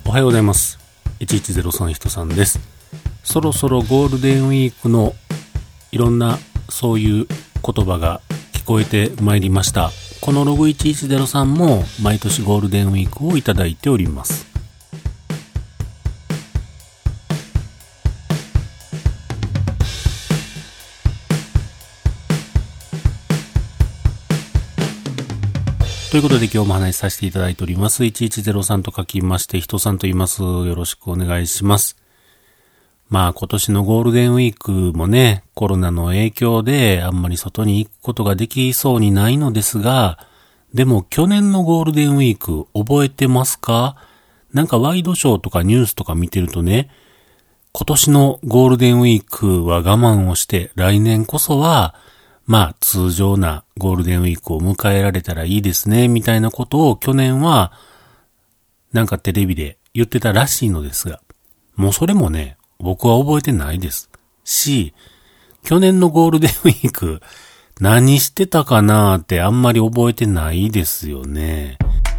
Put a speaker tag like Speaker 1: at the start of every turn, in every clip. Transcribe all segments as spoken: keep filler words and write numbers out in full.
Speaker 1: おはようございます。いちいちゼロさん人さんです。そろそろゴールデンウィークのいろんなそういう言葉が聞こえてまいりました。このログいちいちゼロさんも毎年ゴールデンウィークをいただいております。ということで今日も話しさせていただいております。いちいちゼロさんと書きまして人さんと言います。よろしくお願いします。まあ今年のゴールデンウィークもね、コロナの影響であんまり外に行くことができそうにないのですが、でも去年のゴールデンウィーク覚えてますか？なんかワイドショーとかニュースとか見てるとね、今年のゴールデンウィークは我慢をして来年こそはまあ通常なゴールデンウィークを迎えられたらいいですねみたいなことを去年はなんかテレビで言ってたらしいのですが、もうそれもね僕は覚えてないですし、去年のゴールデンウィーク何してたかなーってあんまり覚えてないですよね。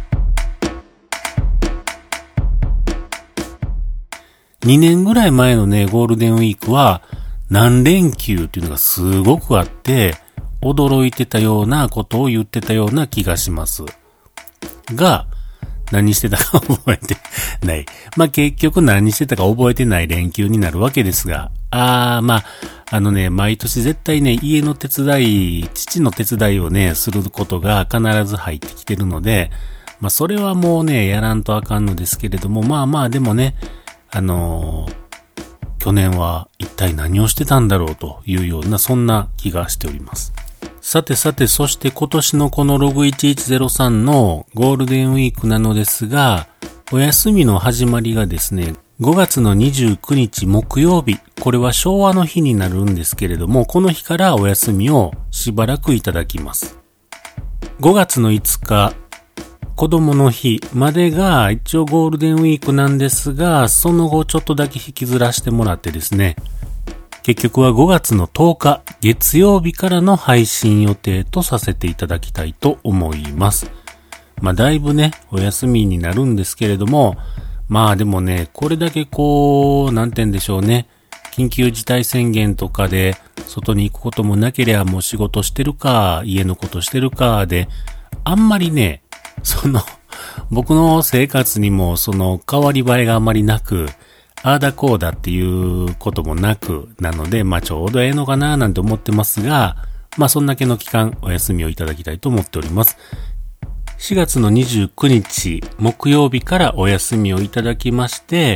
Speaker 1: にねんぐらい前のねゴールデンウィークは何連休っていうのがすごくあって驚いてたようなことを言ってたような気がしますが、何してたか覚えてない。まあ、結局何してたか覚えてない連休になるわけですが、あーまああのね毎年絶対ね家の手伝い父の手伝いをねすることが必ず入ってきてるので、まあそれはもうねやらんとあかんのですけれども、まあまあでもねあのー去年は一体何をしてたんだろうというようなそんな気がしております。さてさて、そして今年のこのログいちいちゼロさんのゴールデンウィークなのですが、お休みの始まりがですね、ごがつのにじゅうくにち木曜日、これは昭和の日になるんですけれども、この日からお休みをしばらくいただきます。ごがつのいつか、子供の日までが一応ゴールデンウィークなんですが、その後ちょっとだけ引きずらしてもらってですね、結局はごがつのとおか月曜日からの配信予定とさせていただきたいと思います。まあだいぶねお休みになるんですけれども、まあでもねこれだけこうなんて言うんでしょうね、緊急事態宣言とかで外に行くこともなければもう仕事してるか家のことしてるかであんまりねその僕の生活にもその変わり映えがあまりなく、ああだこうだっていうこともなくなので、まあちょうどええのかななんて思ってますが、まあそんだけの期間お休みをいただきたいと思っております。しがつのにじゅうくにち木曜日からお休みをいただきまして、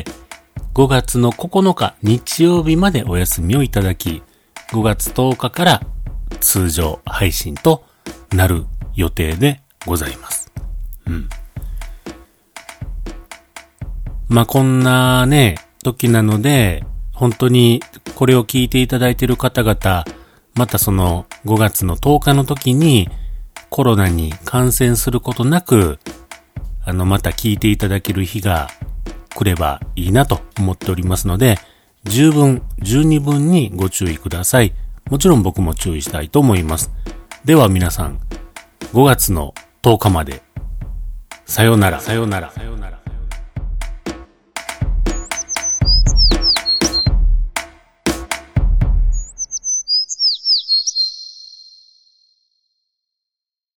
Speaker 1: ごがつのここのか日曜日までお休みをいただき、ごがつとおかから通常配信となる予定でございます。うん。まあこんなね時なので、本当にこれを聞いていただいている方々、またそのごがつのとおかの時にコロナに感染することなく、あのまた聞いていただける日が来ればいいなと思っておりますので、十分十二分にご注意ください。もちろん僕も注意したいと思います。では皆さんごがつのとおかまでさようならさようならさようなら。